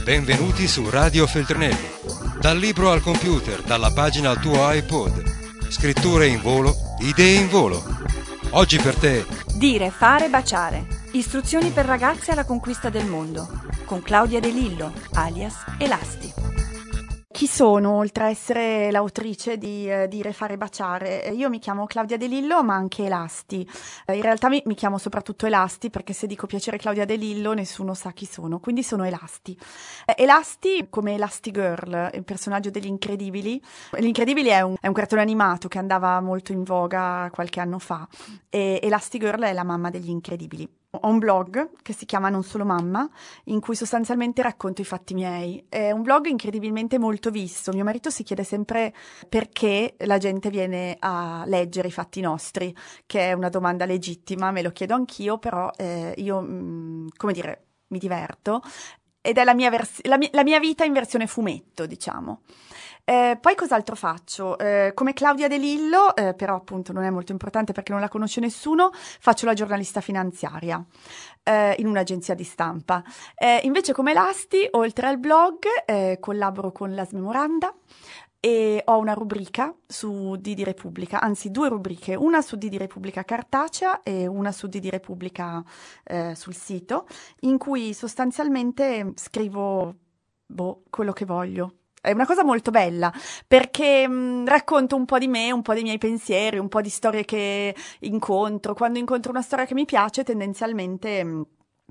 Benvenuti su Radio Feltrinelli. Dal libro al computer, dalla pagina al tuo iPod. Scritture in volo, idee in volo. Oggi per te. Dire, fare, baciare. Istruzioni per ragazze alla conquista del mondo. Con Claudia De Lillo, alias Elasti. Chi sono, oltre a essere l'autrice di Dire, fare, baciare? Io mi chiamo Claudia De Lillo, ma anche Elasti. In realtà mi chiamo soprattutto Elasti, perché se dico piacere Claudia De Lillo nessuno sa chi sono, quindi sono Elasti. Elasti, come Elastigirl, il personaggio degli Incredibili. Gli Incredibili è un cartone animato che andava molto in voga qualche anno fa, e Elastigirl è la mamma degli Incredibili. Ho un blog che si chiama Non Solo Mamma, in cui sostanzialmente racconto i fatti miei. È un blog incredibilmente molto visto. Mio marito si chiede sempre perché la gente viene a leggere i fatti nostri, che è una domanda legittima, me lo chiedo anch'io, però io, come dire, mi diverto. Ed è la mia vita in versione fumetto, diciamo. Poi cos'altro faccio? Come Claudia De Lillo, però appunto non è molto importante perché non la conosce nessuno, faccio la giornalista finanziaria in un'agenzia di stampa. Invece come Elasti, oltre al blog, collaboro con la Smemoranda e ho una rubrica su Didi Repubblica, anzi 2 rubriche, una su Didi Repubblica cartacea e una su Didi Repubblica sul sito, in cui sostanzialmente scrivo quello che voglio. È una cosa molto bella perché racconto un po' di me, un po' dei miei pensieri, un po' di storie che incontro. Quando incontro una storia che mi piace, tendenzialmente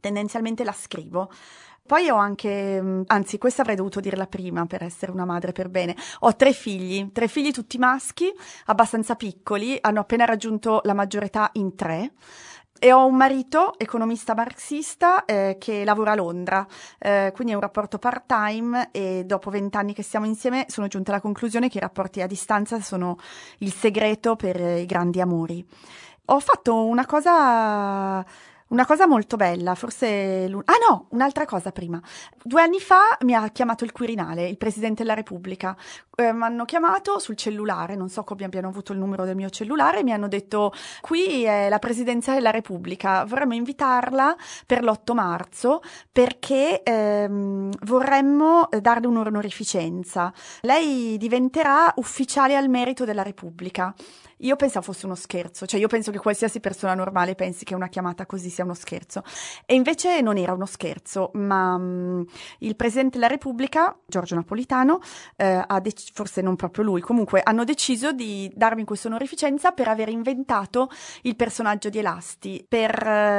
la scrivo. Poi ho anche, anzi questa avrei dovuto dirla prima per essere una madre per bene, ho 3 figli tutti maschi, abbastanza piccoli, hanno appena raggiunto la maggiore età in 3. E ho un marito, economista marxista, che lavora a Londra, quindi è un rapporto part-time e dopo 20 anni che stiamo insieme sono giunta alla conclusione che i rapporti a distanza sono il segreto per i grandi amori. Ho fatto una cosa molto bella, forse... un'altra cosa prima. 2 anni fa mi ha chiamato il Quirinale, il Presidente della Repubblica. Mi hanno chiamato sul cellulare, non so come abbiano avuto il numero del mio cellulare, e mi hanno detto: qui è la Presidenza della Repubblica, vorremmo invitarla per l'8 marzo perché vorremmo darle un'onorificenza. Lei diventerà ufficiale al merito della Repubblica. Io pensavo fosse uno scherzo, cioè io penso che qualsiasi persona normale pensi che una chiamata così sia uno scherzo, e invece non era uno scherzo, ma il Presidente della Repubblica, Giorgio Napolitano, forse non proprio lui, comunque hanno deciso di darmi questa onorificenza per aver inventato il personaggio di Elasti, per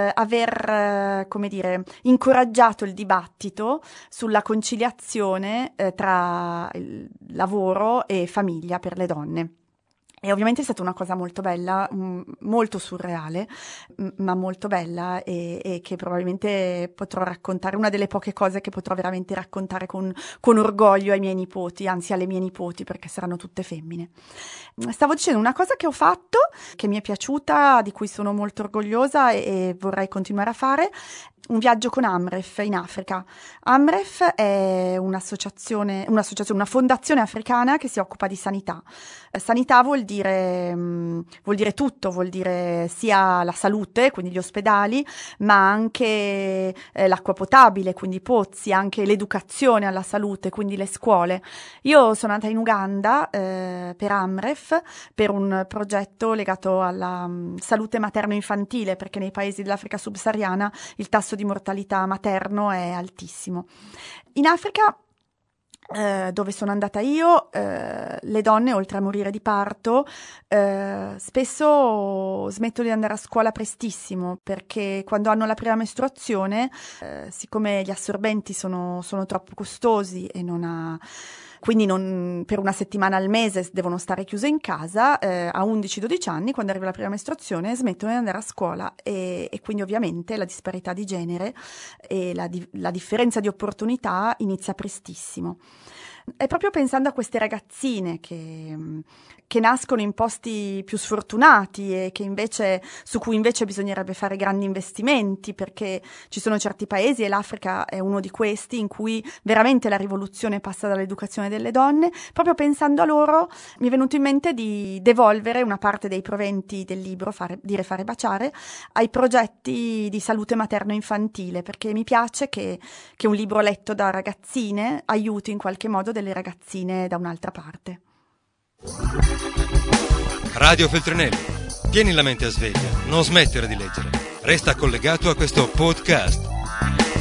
aver, come dire, incoraggiato il dibattito sulla conciliazione tra il lavoro e famiglia per le donne. E ovviamente è stata una cosa molto bella, molto surreale, ma molto bella e che probabilmente potrò raccontare, una delle poche cose che potrò veramente raccontare con orgoglio ai miei nipoti, anzi alle mie nipoti, perché saranno tutte femmine. Stavo dicendo una cosa che ho fatto, che mi è piaciuta, di cui sono molto orgogliosa e vorrei continuare a fare, un viaggio con Amref in Africa. Amref è una fondazione africana che si occupa di sanità. Sanità vuol dire tutto, vuol dire sia la salute, quindi gli ospedali, ma anche l'acqua potabile, quindi i pozzi, anche l'educazione alla salute, quindi le scuole. Io sono andata in Uganda per Amref, per un progetto legato alla salute materno-infantile, perché nei paesi dell'Africa subsahariana il tasso di mortalità materno è altissimo. In Africa, dove sono andata io, le donne, oltre a morire di parto, spesso smettono di andare a scuola prestissimo, perché quando hanno la prima mestruazione, siccome gli assorbenti sono troppo costosi e quindi per una settimana al mese devono stare chiuse in casa, a 11-12 anni, quando arriva la prima mestruazione, smettono di andare a scuola e quindi ovviamente la disparità di genere e la differenza di opportunità inizia prestissimo. È proprio pensando a queste ragazzine che nascono in posti più sfortunati e su cui invece bisognerebbe fare grandi investimenti, perché ci sono certi paesi, e l'Africa è uno di questi, in cui veramente la rivoluzione passa dall'educazione delle donne. Proprio pensando a loro mi è venuto in mente di devolvere una parte dei proventi del libro Dire, fare, baciare ai progetti di salute materno-infantile, perché mi piace che un libro letto da ragazzine aiuti in qualche modo delle ragazzine da un'altra parte. Radio Feltrinelli, tieni la mente a sveglia, non smettere di leggere. Resta collegato a questo podcast.